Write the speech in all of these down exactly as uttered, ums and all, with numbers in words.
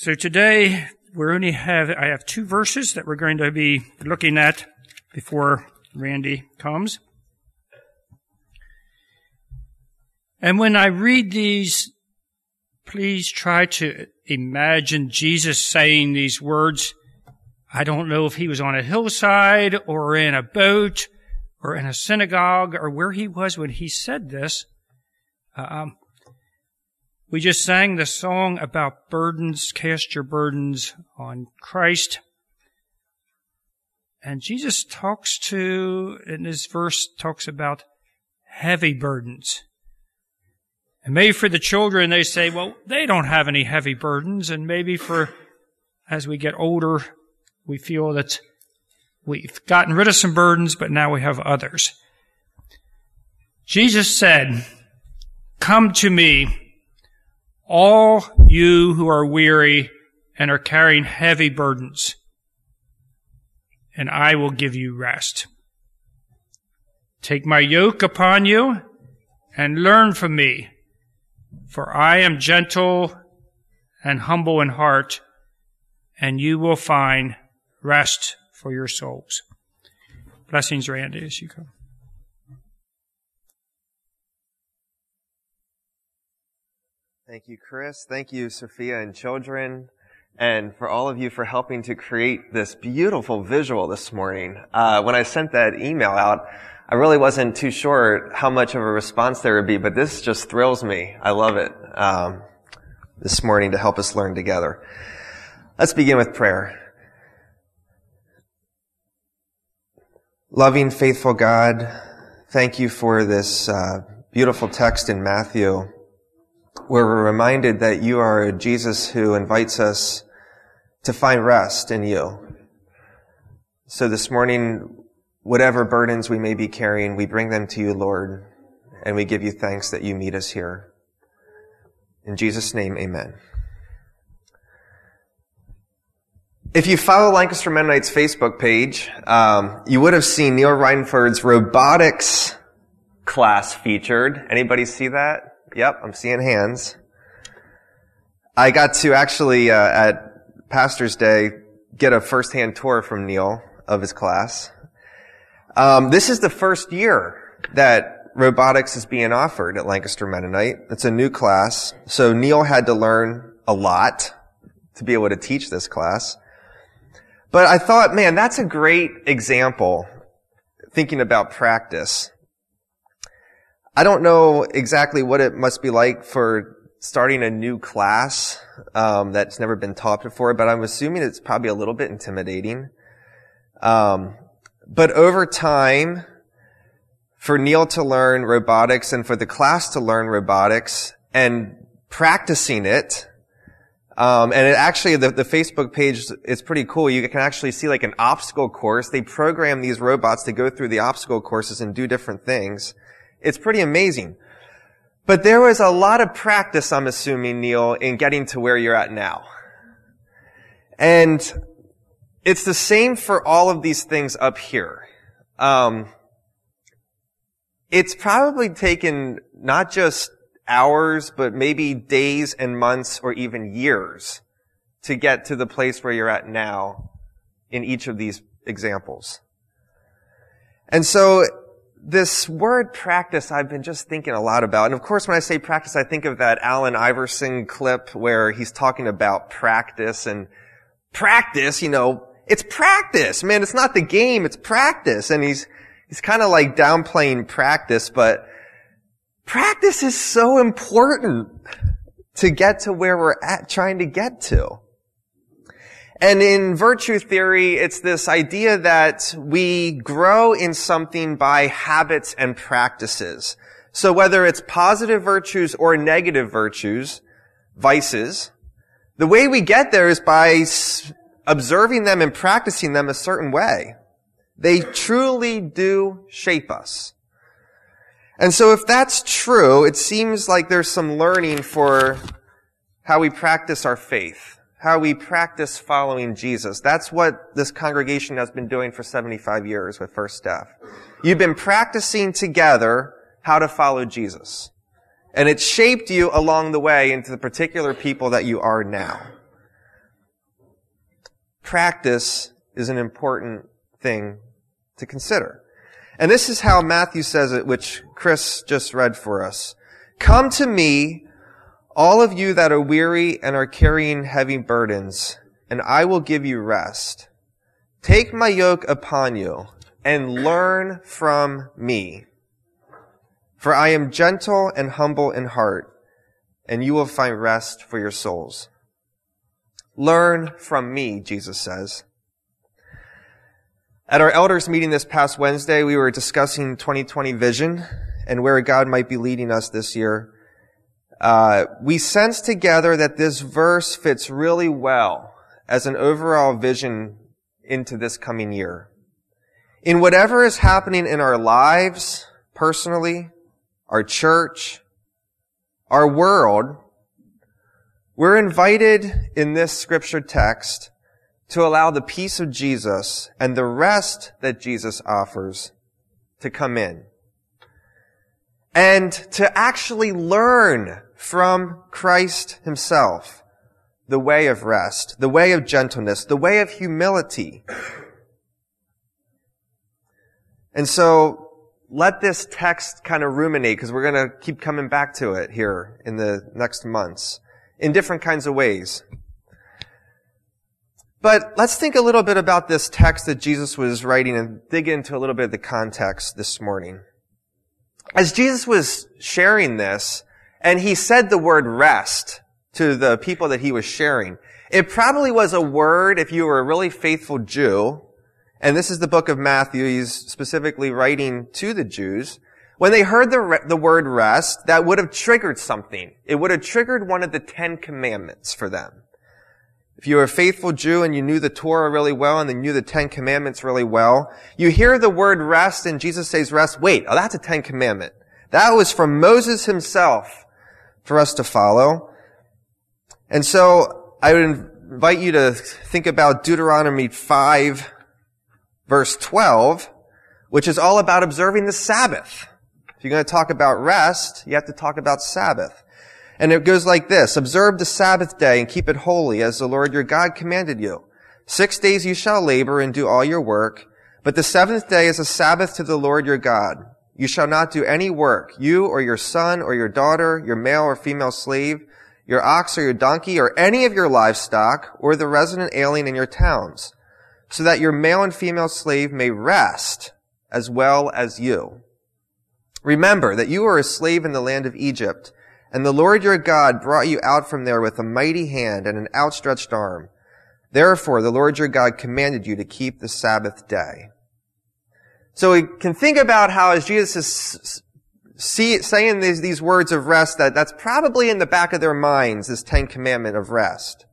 So today we only have, I have two verses that we're going to be looking at before Randy comes. And when I read these, please try to imagine Jesus saying these words. I don't know if he was on a hillside or in a boat or in a synagogue or where he was when he said this. Um, we just sang the song about burdens, cast your burdens on Christ. And Jesus talks to, in this verse, talks about heavy burdens. And maybe for the children, they say, well, they don't have any heavy burdens. And maybe for, as we get older, we feel that we've gotten rid of some burdens, but now we have others. Jesus said, come to me, all you who are weary and are carrying heavy burdens, and I will give you rest. Take my yoke upon you and learn from me, for I am gentle and humble in heart, and you will find rest for your souls. Blessings, Randy, as you come. Thank you, Chris. Thank you, Sophia and children, and for all of you for helping to create this beautiful visual this morning. Uh, when I sent that email out, I really wasn't too sure how much of a response there would be, but this just thrills me. I love it um, this morning to help us learn together. Let's begin with prayer. Loving, faithful God, thank you for this uh, beautiful text in Matthew, where we're reminded that you are a Jesus who invites us to find rest in you. So this morning, whatever burdens we may be carrying, we bring them to you, Lord, and we give you thanks that you meet us here. In Jesus' name, amen. If you follow Lancaster Mennonites Facebook page, um, you would have seen Neil Reinford's robotics class featured. Anybody see that? Yep, I'm seeing hands. I got to actually, uh, at Pastor's Day, get a first-hand tour from Neil of his class. Um, this is the first year that robotics is being offered at Lancaster Mennonite. It's a new class, so Neil had to learn a lot to be able to teach this class. But I thought, man, that's a great example, thinking about practice. I don't know exactly what it must be like for starting a new class um, that's never been taught before, but I'm assuming it's probably a little bit intimidating. Um, but over time, for Neil to learn robotics and for the class to learn robotics and practicing it, um, and it actually, the, the Facebook page is pretty cool. You can actually see like an obstacle course. They program these robots to go through the obstacle courses and do different things. It's pretty amazing. But there was a lot of practice, I'm assuming, Neil, in getting to where you're at now. And it's the same for all of these things up here. Um, it's probably taken not just hours, but maybe days and months or even years to get to the place where you're at now in each of these examples. And so this word practice I've been just thinking a lot about. And of course, when I say practice, I think of that Allen Iverson clip where he's talking about practice and practice, you know, it's practice, man. It's not the game, it's practice. And he's, he's kind of like downplaying practice, but practice is so important to get to where we're at, trying to get to. And in virtue theory, it's this idea that we grow in something by habits and practices. So whether it's positive virtues or negative virtues, vices, the way we get there is by observing them and practicing them a certain way. They truly do shape us. And so if that's true, it seems like there's some learning for how we practice our faith, how we practice following Jesus. That's what this congregation has been doing for seventy-five years with First Staff. You've been practicing together how to follow Jesus. And it shaped you along the way into the particular people that you are now. practice is an important thing to consider. And this is how Matthew says it, which Chris just read for us. Come to me, all of you that are weary and are carrying heavy burdens, and I will give you rest. Take my yoke upon you and learn from me. For I am gentle and humble in heart, and you will find rest for your souls. Learn from me, Jesus says. At our elders meeting this past Wednesday, we were discussing twenty twenty vision and where God might be leading us this year. Uh, we sensed together that this verse fits really well as an overall vision into this coming year. In whatever is happening in our lives, personally, our church, our world, we're invited in this scripture text to allow the peace of Jesus and the rest that Jesus offers to come in. And to actually learn from Christ himself the way of rest, the way of gentleness, the way of humility. And so let this text kind of ruminate, because we're going to keep coming back to it here in the next months in different kinds of ways. But let's think a little bit about this text that Jesus was writing and dig into a little bit of the context this morning. As Jesus was sharing this, and he said the word rest to the people that he was sharing, it probably was a word, if you were a really faithful Jew, and this is the book of Matthew, he's specifically writing to the Jews, when they heard the, re- the word rest, that would have triggered something. It would have triggered one of the Ten Commandments for them. If you were a faithful Jew and you knew the Torah really well and you knew the Ten Commandments really well, you hear the word rest and Jesus says rest. Wait, oh, that's a Ten Commandment. That was from Moses himself for us to follow. And so I would invite you to think about Deuteronomy five, verse twelve, which is all about observing the Sabbath. If you're going to talk about rest, you have to talk about Sabbath. And it goes like this: observe the Sabbath day and keep it holy as the Lord your God commanded you. Six days you shall labor and do all your work, but the seventh day is a Sabbath to the Lord your God. You shall not do any work, you or your son or your daughter, your male or female slave, your ox or your donkey, or any of your livestock, or the resident alien in your towns, so that your male and female slave may rest as well as you. Remember that you were a slave in the land of Egypt, and the Lord your God brought you out from there with a mighty hand and an outstretched arm. Therefore, the Lord your God commanded you to keep the Sabbath day. So we can think about how, as Jesus is see, saying these, these words of rest, that that's probably in the back of their minds, this Ten Commandment of rest.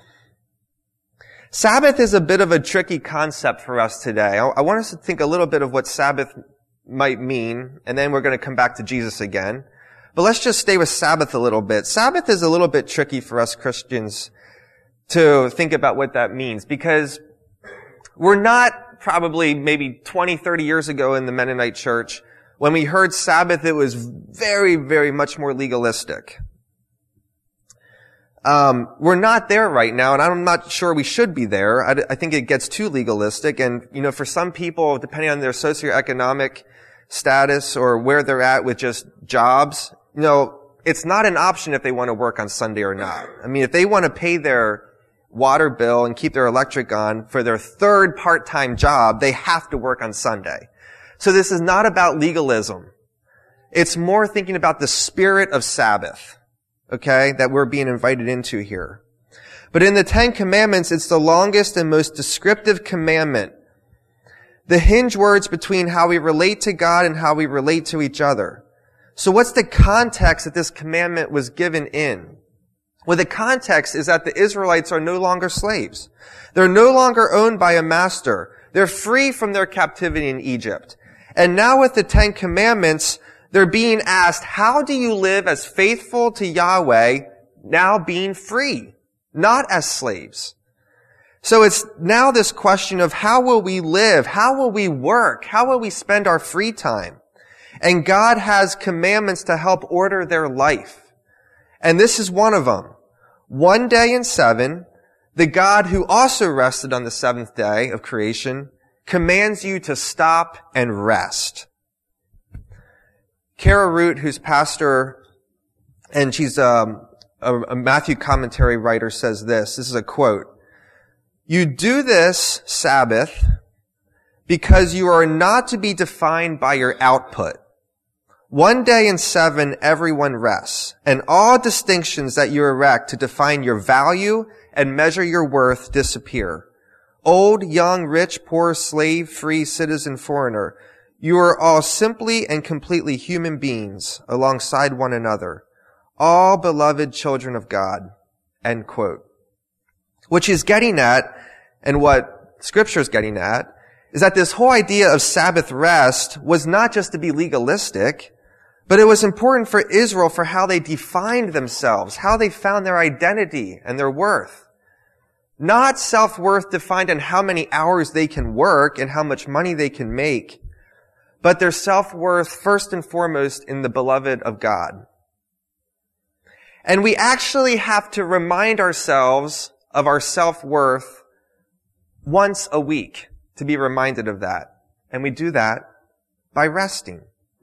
Sabbath is a bit of a tricky concept for us today. I, I want us to think a little bit of what Sabbath might mean, and then we're going to come back to Jesus again. But let's just stay with Sabbath a little bit. Sabbath is a little bit tricky for us Christians to think about what that means, because we're not probably maybe twenty, thirty years ago in the Mennonite church, when we heard Sabbath, it was very, very much more legalistic. Um, we're not there right now, and I'm not sure we should be there. I, I think it gets too legalistic, and, you know, for some people, depending on their socioeconomic status or where they're at with just jobs, you know, it's not an option if they want to work on Sunday or not. I mean, if they want to pay their water bill and keep their electric on for their third part-time job, they have to work on Sunday. So this is not about legalism. It's more thinking about the spirit of Sabbath, okay, that we're being invited into here. But in the Ten Commandments, it's the longest and most descriptive commandment. The hinge words between how we relate to God and how we relate to each other. So what's the context that this commandment was given in? Well, the context is that the Israelites are no longer slaves. They're no longer owned by a master. They're free from their captivity in Egypt. And now with the Ten Commandments, they're being asked, how do you live as faithful to Yahweh, now being free, not as slaves? So it's now this question of how will we live? How will we work? How will we spend our free time? And God has commandments to help order their life. And this is one of them. One day in seven, the God who also rested on the seventh day of creation commands you to stop and rest. Kara Root, who's pastor, and she's um, a, a Matthew commentary writer, says this. This is a quote. "You do this, Sabbath, because you are not to be defined by your output. One day in seven, everyone rests, and all distinctions that you erect to define your value and measure your worth disappear. Old, young, rich, poor, slave, free, citizen, foreigner, you are all simply and completely human beings alongside one another, all beloved children of God." End quote. What she's getting at, and what Scripture is getting at, is that this whole idea of Sabbath rest was not just to be legalistic, but it was important for Israel for how they defined themselves, how they found their identity and their worth. Not self-worth defined on how many hours they can work and how much money they can make, but their self-worth first and foremost in the beloved of God. And we actually have to remind ourselves of our self-worth once a week to be reminded of that. And we do that by resting.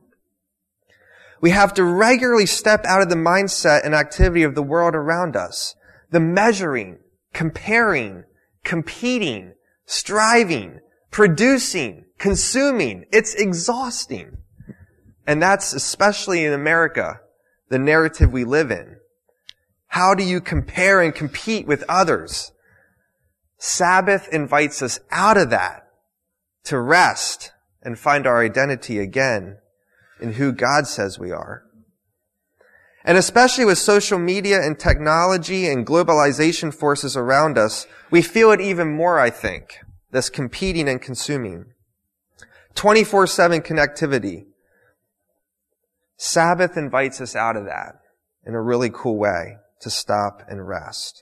We have to regularly step out of the mindset and activity of the world around us. The measuring, comparing, competing, striving, producing, consuming. It's exhausting. And that's especially in America, the narrative we live in. How do you compare and compete with others? Sabbath invites us out of that to rest and find our identity again in who God says we are. And especially with social media and technology and globalization forces around us, we feel it even more, I think, this competing and consuming. twenty-four seven connectivity. Sabbath invites us out of that in a really cool way to stop and rest.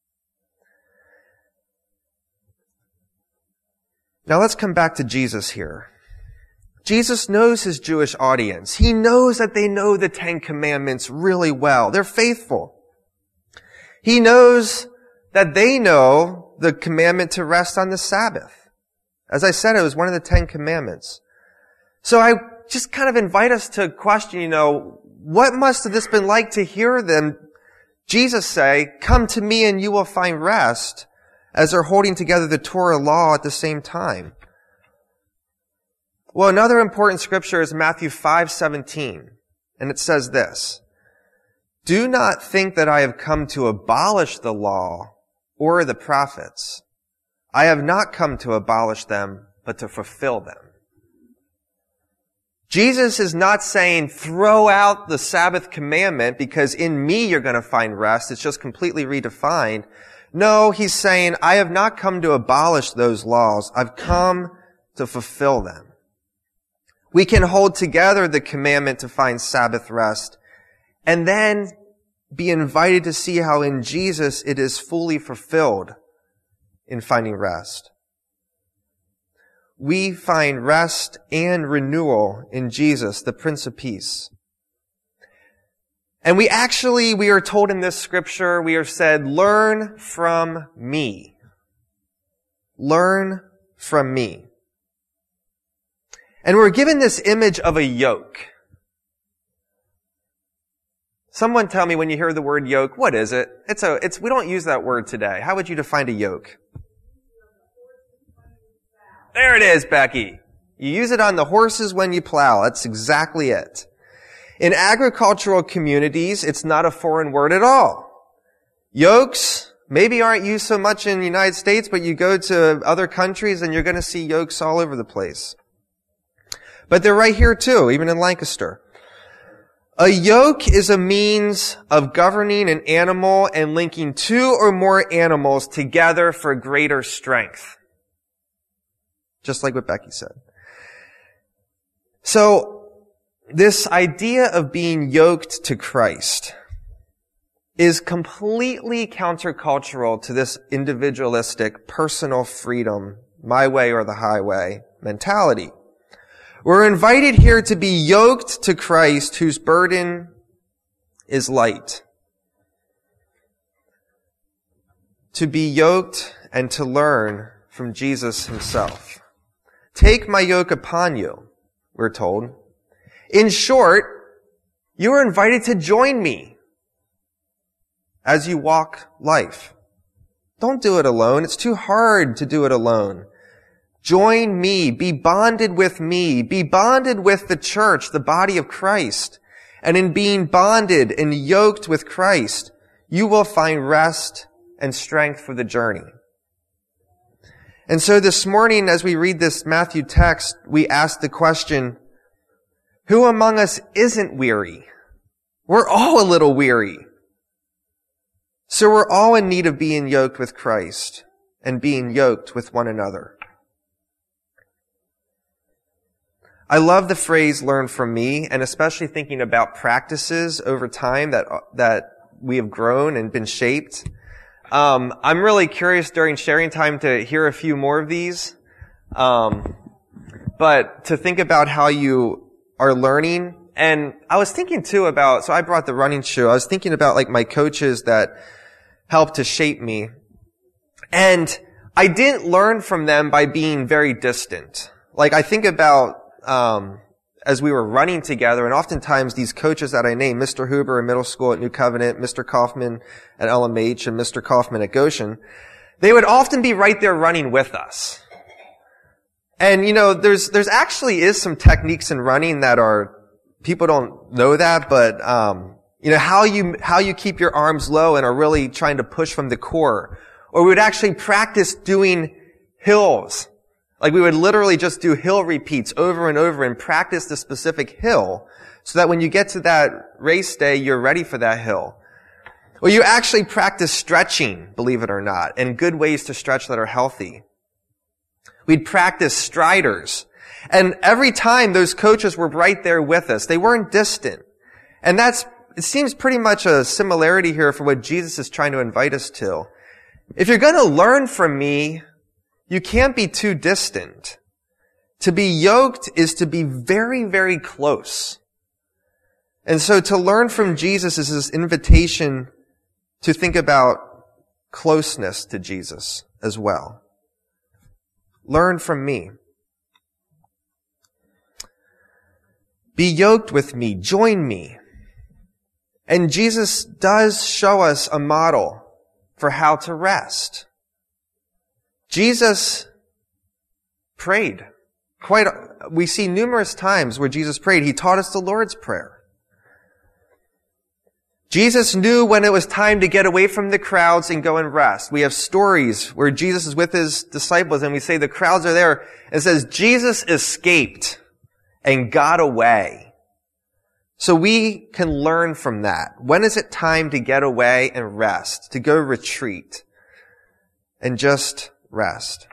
Now let's come back to Jesus here. Jesus knows his Jewish audience. He knows that they know the Ten Commandments really well. They're faithful. He knows that they know the commandment to rest on the Sabbath. As I said, it was one of the Ten Commandments. So I just kind of invite us to question, you know, what must have this been like to hear them, Jesus say, "Come to me and you will find rest," as they're holding together the Torah law at the same time. Well, another important scripture is Matthew five seventeen, and it says this, "Do not think that I have come to abolish the law or the prophets. I have not come to abolish them, but to fulfill them." Jesus is not saying throw out the Sabbath commandment because in me you're going to find rest. It's just completely redefined. No, he's saying, I have not come to abolish those laws. I've come to fulfill them. We can hold together the commandment to find Sabbath rest and then be invited to see how in Jesus it is fully fulfilled in finding rest. We find rest and renewal in Jesus, the Prince of Peace. And we actually, we are told in this scripture, we are said, learn from me. Learn from me. And we're given this image of a yoke. Someone tell me when you hear the word yoke, what is it? It's a, it's, we don't use that word today. How would you define a yoke? There it is, Becky. You use it on the horses when you plow. That's exactly it. In agricultural communities, it's not a foreign word at all. Yokes maybe aren't used so much in the United States, but you go to other countries and you're going to see yokes all over the place. But they're right here too, even in Lancaster. A yoke is a means of governing an animal and linking two or more animals together for greater strength. Just like what Becky said. So, this idea of being yoked to Christ is completely countercultural to this individualistic, personal freedom, my way or the highway mentality. We're invited here to be yoked to Christ, whose burden is light. to be yoked and to learn from Jesus himself. Take my yoke upon you, we're told. In short, you are invited to join me as you walk life. Don't do it alone. It's too hard to do it alone. Join me. Be bonded with me. Be bonded with the church, the body of Christ. And in being bonded and yoked with Christ, you will find rest and strength for the journey. And so this morning, as we read this Matthew text, we ask the question, who among us isn't weary? We're all a little weary. So we're all in need of being yoked with Christ and being yoked with one another. I love the phrase learn from me, and especially thinking about practices over time that that we have grown and been shaped. Um, I'm really curious during sharing time to hear a few more of these. Um, but to think about how you are learning. And I was thinking too about, so I brought the running shoe. I was thinking about like my coaches that helped to shape me. And I didn't learn from them by being very distant. Like I think about, um, as we were running together, and oftentimes these coaches that I named, Mister Huber in middle school at New Covenant, Mister Kaufman at L M H, and Mister Kaufman at Goshen, they would often be right there running with us. And, you know, there's, there's actually is some techniques in running that are, people don't know that, but, um, you know, how you, how you keep your arms low and are really trying to push from the core. Or we would actually practice doing hills. Like we would literally just do hill repeats over and over and practice the specific hill so that when you get to that race day, you're ready for that hill. Or you actually practice stretching, believe it or not, and good ways to stretch that are healthy. We'd practice striders. And every time those coaches were right there with us. They weren't distant. And that's, it seems pretty much a similarity here for what Jesus is trying to invite us to. If you're going to learn from me, you can't be too distant. To be yoked is to be very, very close. And so to learn from Jesus is this invitation to think about closeness to Jesus as well. Learn from me. Be yoked with me. Join me. And Jesus does show us a model for how to rest. Jesus prayed. Quite, we see numerous times where Jesus prayed. He taught us the Lord's Prayer. Jesus knew when it was time to get away from the crowds and go and rest. We have stories where Jesus is with his disciples and we say the crowds are there. It says Jesus escaped and got away. So we can learn from that. When is it time to get away and rest, to go retreat and just rest?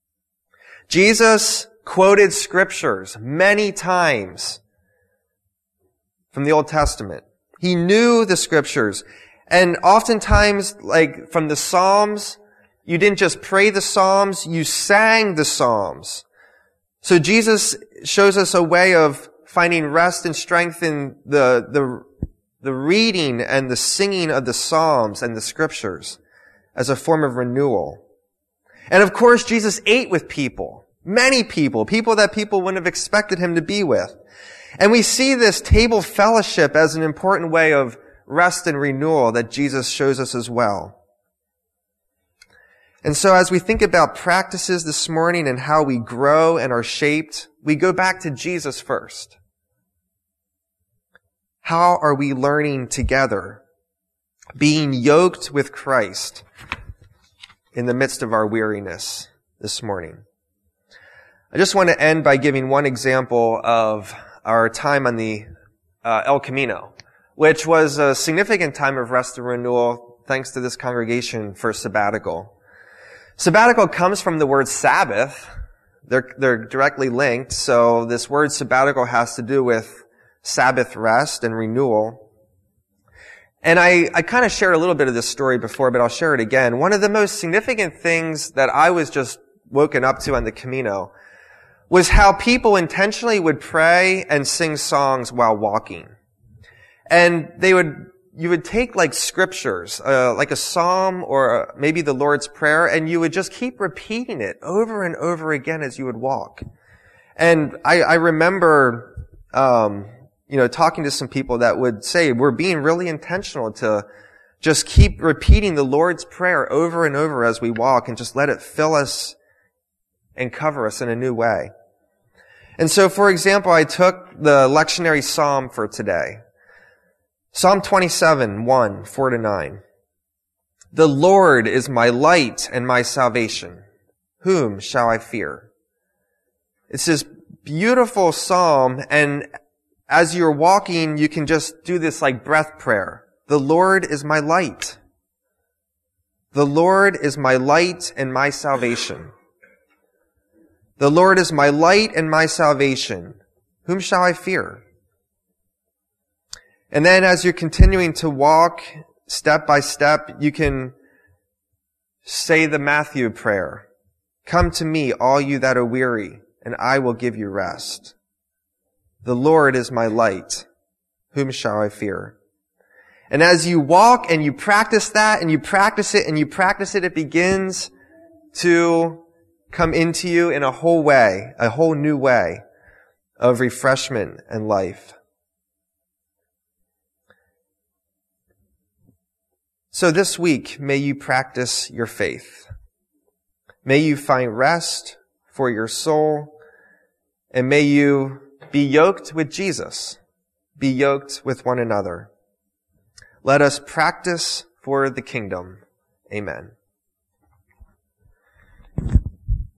Jesus quoted scriptures many times from the Old Testament. He knew the scriptures. And oftentimes, like from the Psalms, you didn't just pray the Psalms, you sang the Psalms. So Jesus shows us a way of finding rest and strength in the, the, the reading and the singing of the Psalms and the scriptures as a form of renewal. And of course, Jesus ate with people, many people, people that people wouldn't have expected him to be with. And we see this table fellowship as an important way of rest and renewal that Jesus shows us as well. And so as we think about practices this morning and how we grow and are shaped, we go back to Jesus first. How are we learning together, being yoked with Christ in the midst of our weariness this morning? I just want to end by giving one example of our time on the uh, El Camino, which was a significant time of rest and renewal thanks to this congregation for sabbatical. Sabbatical comes from the word Sabbath. They're, they're directly linked. So this word sabbatical has to do with Sabbath rest and renewal. And I, I kind of shared a little bit of this story before, but I'll share it again. One of the most significant things that I was just woken up to on the Camino was how people intentionally would pray and sing songs while walking. And they would you would take like scriptures, uh, like a psalm or maybe the Lord's Prayer, and you would just keep repeating it over and over again as you would walk. And I, I remember, um, you know, talking to some people that would say we're being really intentional to just keep repeating the Lord's Prayer over and over as we walk and just let it fill us and cover us in a new way. And so, for example, I took the lectionary psalm for today. Psalm twenty-seven, one, four to nine. The Lord is my light and my salvation. Whom shall I fear? It's this beautiful psalm, and as you're walking, you can just do this like breath prayer. The Lord is my light. The Lord is my light and my salvation. The Lord is my light and my salvation. Whom shall I fear? And then as you're continuing to walk step by step, you can say the Matthew prayer. Come to me, all you that are weary, and I will give you rest. The Lord is my light. Whom shall I fear? And as you walk and you practice that and you practice it and you practice it, it begins to come into you in a whole way, a whole new way of refreshment and life. So this week, may you practice your faith. May you find rest for your soul, and may you be yoked with Jesus, be yoked with one another. Let us practice for the kingdom. Amen.